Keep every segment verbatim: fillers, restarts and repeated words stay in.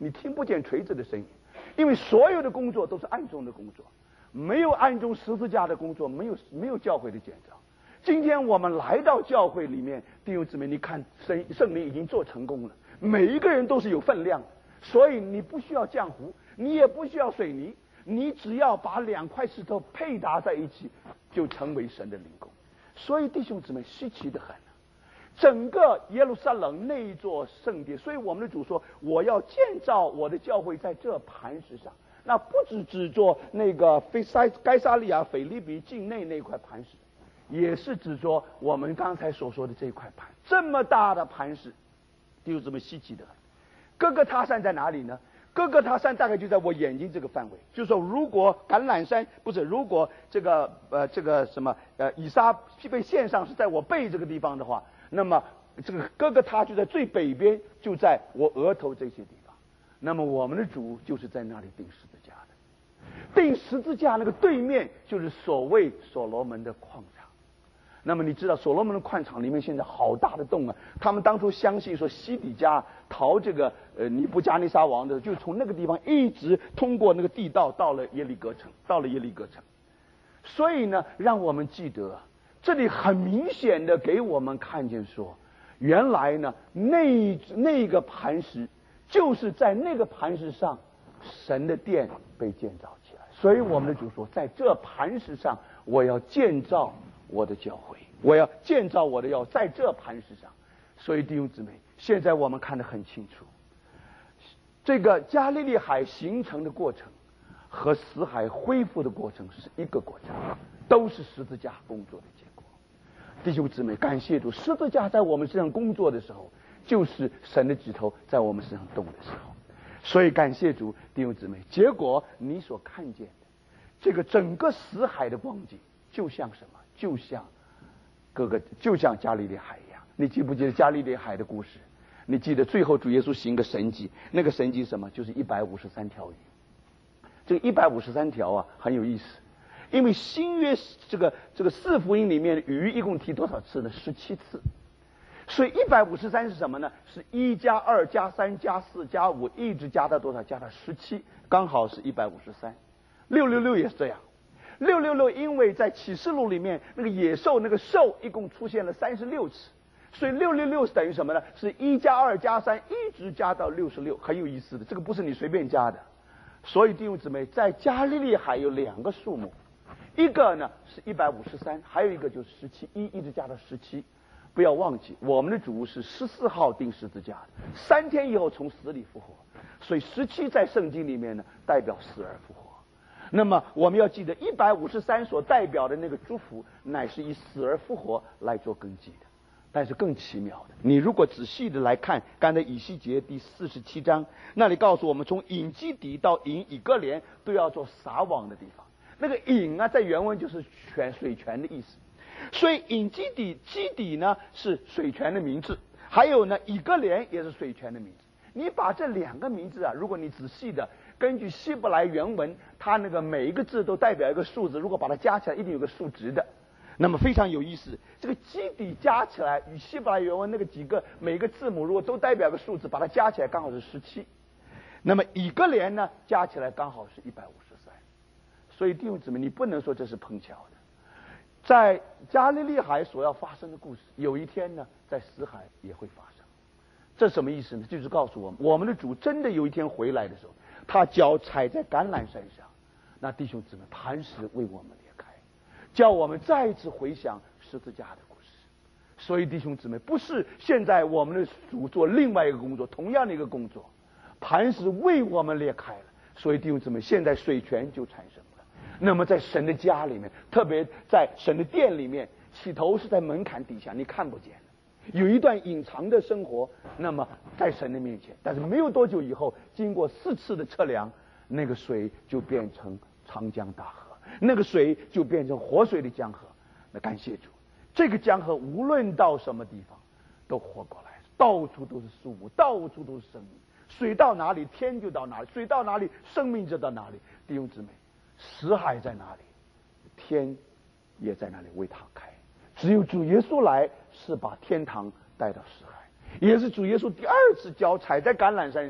你听不见锤子的声音，因为所有的工作都是暗中的工作，没有暗中十字架的工作，没有没有教会的建造。今天我们来到教会里面，弟兄姊妹，你看圣圣灵已经做成功了，每一个人都是有分量的，所以你不需要浆糊，你也不需要水泥，你只要把两块石头配搭在一起，就成为神的灵宫。所以弟兄姊妹，稀奇的很。整个耶路撒冷那一座圣殿，所以我们的主说，我要建造我的教会在这磐石上。那不只指着那个菲塞该撒利亚腓立比境内那块磐石，也是指着我们刚才所说的这块磐，这么大的磐石，就这么稀奇的很。哥哥他山在哪里呢？哥哥他山大概就在我眼睛这个范围，就是说，如果橄榄山不是，如果这个呃这个什么呃以撒被被献上是在我背这个地方的话，那么这个哥哥他就在最北边，就在我额头这些地方。那么我们的主就是在那里钉十字架的，钉十字架那个对面就是所谓所罗门的矿场。那么你知道所罗门的矿场里面现在好大的洞啊！他们当初相信说西底家逃这个呃尼布加尼撒王的，就从那个地方一直通过那个地道到了耶利哥城，到了耶利哥城。所以呢，让我们记得这里很明显的给我们看见说，原来呢那那个磐石就是在那个磐石上，神的殿被建造起来。所以我们的主说，在这磐石上，我要建造我的教会，我要建造我的要在这磐石上。所以弟兄姊妹，现在我们看得很清楚，这个加利利海形成的过程和死海恢复的过程是一个过程，都是十字架工作的结果。弟兄姊妹，感谢主，十字架在我们身上工作的时候，就是神的指头在我们身上动的时候。所以感谢主，弟兄姊妹，结果你所看见的这个整个死海的光景，就像什么？就像各个，就像加利利海一样。你记不记得加利利海的故事？你记得最后主耶稣行个神迹，那个神迹什么？就是一百五十三条鱼。这个一百五十三条啊，很有意思，因为新约这个这个四福音里面鱼一共提多少次呢？十七次。所以一百五十三是什么呢？是一加二加三加四加五，一直加到多少？加到十七，刚好是一百五十三。六六六也是这样。六六六，因为在启示录里面那个野兽那个兽一共出现了三十六次，所以六六六是等于什么呢？是一加二加三一直加到六十六，很有意思的，这个不是你随便加的。所以弟兄姊妹，在加利利海有两个数目，一个呢是一百五十三，还有一个就是十七，一一直加到十七。不要忘记，我们的主是十四号钉十字架的，三天以后从死里复活，所以十七在圣经里面呢代表死而复活。那么我们要记得一百五十三所代表的那个祝福，乃是以死而复活来做根基的。但是更奇妙的，你如果仔细的来看刚才以西结第四十七章，那里告诉我们，从隐基底到隐以哥连都要做撒网的地方。那个隐啊，在原文就是泉水泉的意思。所以隐基底基底呢是水泉的名字，还有呢以哥连也是水泉的名字。你把这两个名字啊，如果你仔细的根据希伯来原文，它那个每一个字都代表一个数字，如果把它加起来一定有个数值的，那么非常有意思。这个基底加起来与希伯来原文那个几个每个字母如果都代表个数字，把它加起来刚好是十七。那么以哥连呢加起来刚好是一百五十三。所以弟兄姊妹，你不能说这是碰巧的。在加利利海所要发生的故事，有一天呢在死海也会发生。这什么意思呢？就是告诉我们，我们的主真的有一天回来的时候，他脚踩在橄榄山上，那弟兄姊妹，磐石为我们裂开，叫我们再一次回想十字架的故事。所以弟兄姊妹，不是现在我们的主做另外一个工作，同样的一个工作，磐石为我们裂开了。所以弟兄姊妹，现在水泉就产生了。那么在神的家里面，特别在神的殿里面，起头是在门槛底下，你看不见的，有一段隐藏的生活。那么在神的面前，但是没有多久以后，经过四次的测量，那个水就变成长江大河，那个水就变成活水的江河。那感谢主，这个江河无论到什么地方都活过来，到处都是树木，到处都是生命。水到哪里，天就到哪里；水到哪里，生命就到哪里。弟兄姊妹，死海在哪里，天也在那里为他开。只有主耶稣来，是把天堂带到死海，也是主耶稣第二次脚踩在橄榄山上，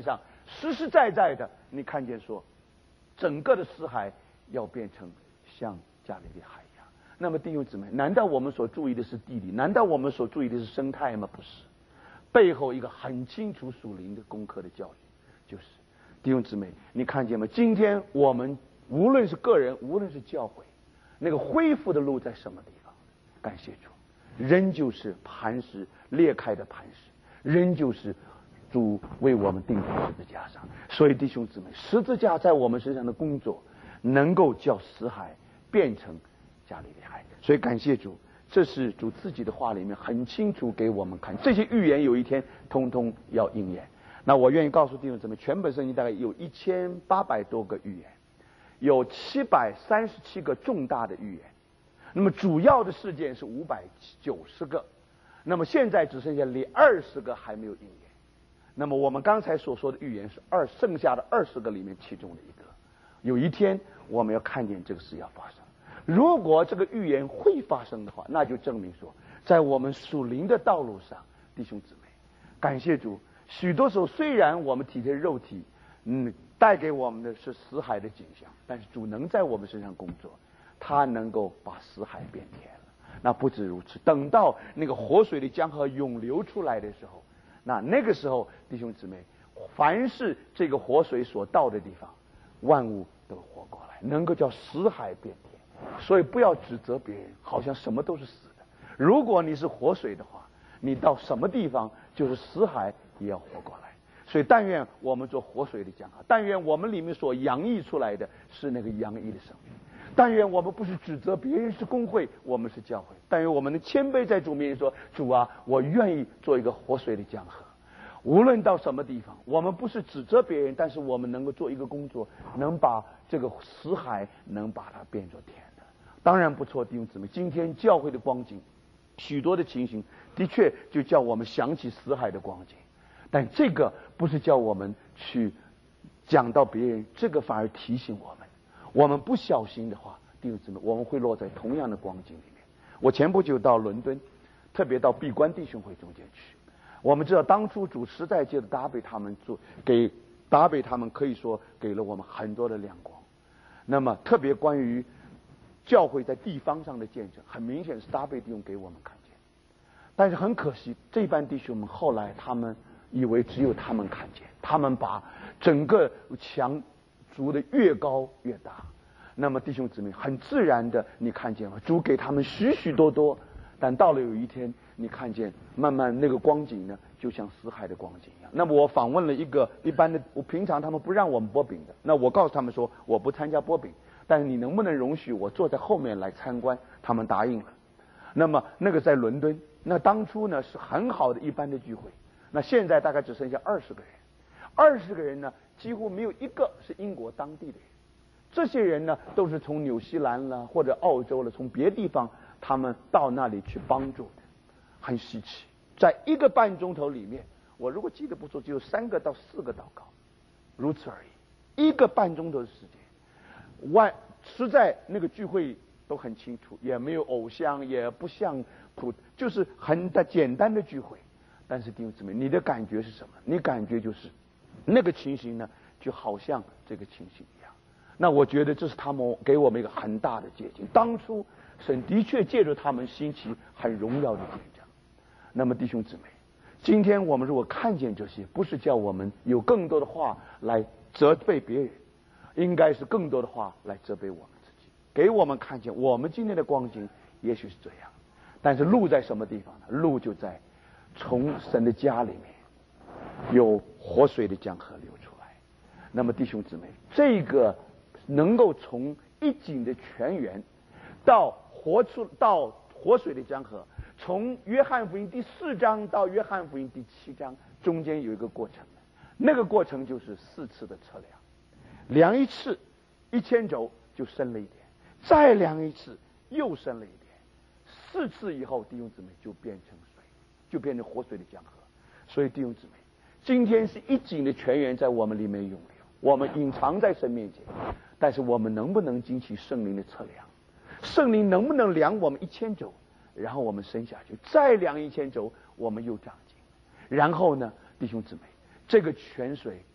实实在在的，你看见说，整个的死海要变成像加利利海一样。那么弟兄姊妹，难道我们所注意的是地理？难道我们所注意的是生态吗？不是，背后一个很清楚属灵的功课的教育，就是弟兄姊妹，你看见吗？今天我们无论是个人，无论是教会，那个恢复的路在什么地方？感谢主，仍旧是磐石裂开的磐石，仍旧是主为我们钉在十字架上。所以弟兄姊妹，十字架在我们身上的工作，能够叫死海变成加利利海。所以感谢主，这是主自己的话里面很清楚给我们看，这些预言有一天通通要应验。那我愿意告诉弟兄姊妹，全本圣经大概有一千八百多个预言，有七百三十七个重大的预言，那么主要的事件是五百九十个，那么现在只剩下里二十个还没有应验。那么我们刚才所说的预言是二剩下的二十个里面其中的一个，有一天我们要看见这个事要发生。如果这个预言会发生的话，那就证明说，在我们属灵的道路上，弟兄姊妹，感谢主，许多时候虽然我们体贴肉体，嗯，带给我们的是死海的景象，但是主能在我们身上工作，他能够把死海变甜了。那不止如此，等到那个活水的江河涌流出来的时候，那那个时候，弟兄姊妹，凡是这个活水所到的地方，万物都活过来，能够叫死海变甜。所以不要指责别人，好像什么都是死的。如果你是活水的话，你到什么地方就是死海也要活过来。所以但愿我们做活水的江河，但愿我们里面所洋溢出来的是那个洋溢的生命。但愿我们不是指责别人是公会，我们是教会。但愿我们的谦卑在主面前说，主啊，我愿意做一个活水的江河。无论到什么地方，我们不是指责别人，但是我们能够做一个工作，能把这个死海能把它变作甜的。当然不错，弟兄姊妹，今天教会的光景，许多的情形的确就叫我们想起死海的光景，但这个不是叫我们去讲到别人，这个反而提醒我们，我们不小心的话，弟兄姊妹，我们会落在同样的光景里面。我前不久到伦敦，特别到闭关弟兄会中间去。我们知道当初主实在借着达贝他们做给达贝他们可以说给了我们很多的亮光。那么特别关于教会在地方上的见证，很明显是达贝弟兄给我们看见。但是很可惜，这班弟兄们后来他们以为只有他们看见，他们把整个墙筑的越高越大。那么弟兄姊妹，很自然的你看见了，主给他们许许多多，但到了有一天，你看见慢慢那个光景呢，就像死海的光景一样。那么我访问了一个一般的，我平常他们不让我们剥饼的，那我告诉他们说我不参加剥饼，但是你能不能容许我坐在后面来参观？他们答应了。那么那个在伦敦，那当初呢是很好的一般的聚会，那现在大概只剩下二十个人，二十个人呢几乎没有一个是英国当地的人，这些人呢都是从纽西兰了或者澳洲了，从别地方他们到那里去帮助的，很稀奇。在一个半钟头里面，我如果记得不错，只有三个到四个祷告，如此而已。一个半钟头的时间，万实在那个聚会都很清楚，也没有偶像，也不像普，就是很的简单的聚会。但是弟兄姊妹，你的感觉是什么？你感觉就是那个情形呢，就好像这个情形一样。那我觉得这是他们给我们一个很大的借鉴。当初神的确借着他们兴起很荣耀的见证。那么弟兄姊妹，今天我们如果看见这些，不是叫我们有更多的话来责备别人，应该是更多的话来责备我们自己，给我们看见我们今天的光景也许是这样，但是路在什么地方呢？路就在从神的家里面有活水的江河流出来。那么弟兄姊妹，这个能够从一井的泉源到活出到活水的江河，从约翰福音第四章到约翰福音第七章中间有一个过程，那个过程就是四次的测量，量一次一千轴就深了一点，再量一次又深了一点，四次以后弟兄姊妹就变成水，就变成活水的江河。所以弟兄姊妹，今天是一井的泉源在我们里面涌流，我们隐藏在神面前，但是我们能不能经起圣灵的测量？圣灵能不能量我们一千轴，然后我们升下去，再量一千轴，我们又长进。然后呢，弟兄姊妹，这个泉水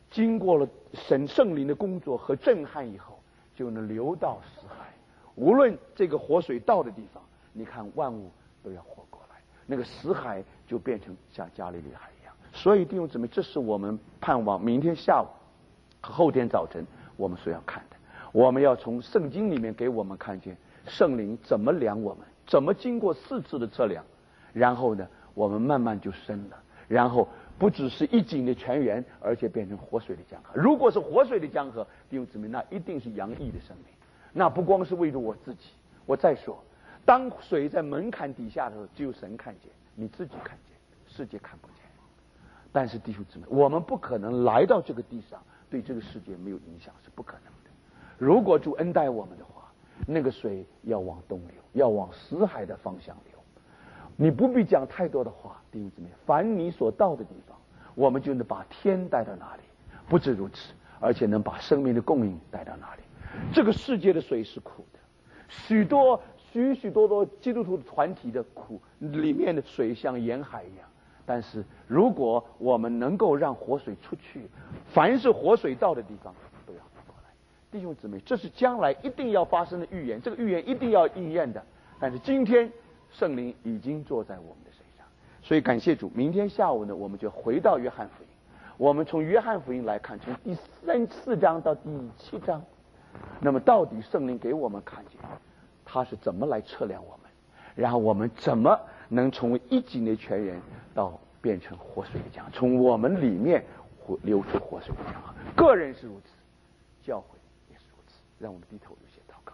经过了神圣灵的工作和震撼以后，就能流到死海。无论这个活水到的地方，你看万物都要活过来，那个死海就变成像加利利海一样。所以弟兄姊妹，这是我们盼望明天下午和后天早晨我们所要看的。我们要从圣经里面给我们看见圣灵怎么量我们，怎么经过四次的测量，然后呢我们慢慢就生了，然后不只是一井的泉源，而且变成活水的江河。如果是活水的江河，弟兄姊妹，那一定是洋溢的生命，那不光是为了我自己。我再说，当水在门槛底下的时候，只有神看见，你自己看见，世界看不见。但是弟兄姊妹，我们不可能来到这个地上对这个世界没有影响，是不可能的。如果主恩待我们的话，那个水要往东流，要往死海的方向流。你不必讲太多的话，弟兄姊妹，凡你所到的地方，我们就能把天带到哪里。不止如此，而且能把生命的供应带到哪里。这个世界的水是苦的，许多许许多多基督徒团体的苦里面的水像盐海一样。但是如果我们能够让活水出去，凡是活水到的地方都要活过来。弟兄姊妹，这是将来一定要发生的预言，这个预言一定要应验的。但是今天圣灵已经坐在我们的身上，所以感谢主。明天下午呢，我们就回到约翰福音。我们从约翰福音来看，从第三四章到第七章，那么到底圣灵给我们看见他是怎么来测量我们，然后我们怎么能从为一井的泉源到变成活水的江河，从我们里面流出活水的江河。个人是如此，教会也是如此。让我们低头有些祷告。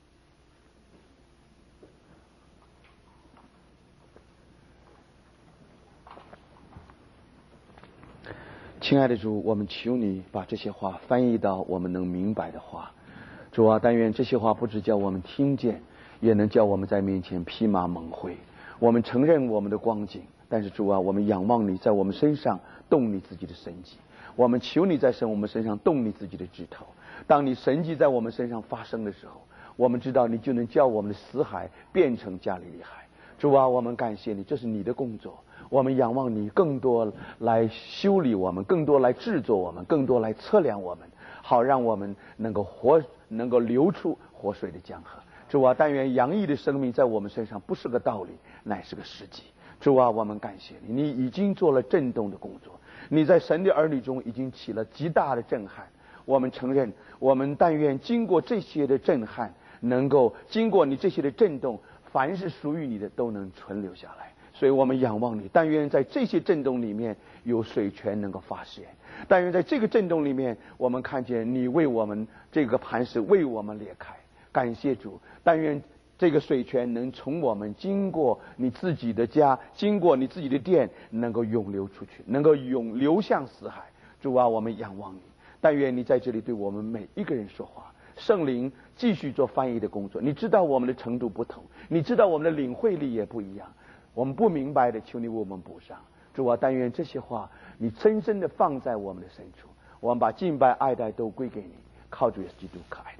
亲爱的主，我们求你把这些话翻译到我们能明白的话。主啊，但愿这些话不只叫我们听见，也能叫我们在面前披麻蒙灰。我们承认我们的光景，但是主啊，我们仰望你在我们身上动你自己的神迹。我们求你在神我们身上动你自己的指头。当你神迹在我们身上发生的时候，我们知道你就能叫我们的死海变成加利利海。主啊，我们感谢你，这是你的工作。我们仰望你更多来修理我们，更多来制作我们，更多来测量我们，好让我们能够活，能够流出活水的江河。主啊，但愿洋溢的生命在我们身上不是个道理，乃是个实际。主啊，我们感谢你，你已经做了震动的工作，你在神的儿女中已经起了极大的震撼。我们承认，我们但愿经过这些的震撼，能够经过你这些的震动，凡是属于你的都能存留下来。所以我们仰望你，但愿在这些震动里面有水泉能够发现，但愿在这个震动里面我们看见你为我们这个磐石为我们裂开。感谢主，但愿这个水泉能从我们经过你自己的家，经过你自己的殿，能够涌流出去，能够涌流向死海。主啊，我们仰望你，但愿你在这里对我们每一个人说话。圣灵继续做翻译的工作，你知道我们的程度不同，你知道我们的领会力也不一样，我们不明白的求你为我们补上。主啊，但愿这些话你深深的放在我们的深处，我们把敬拜爱戴都归给你，靠主耶稣基督可爱。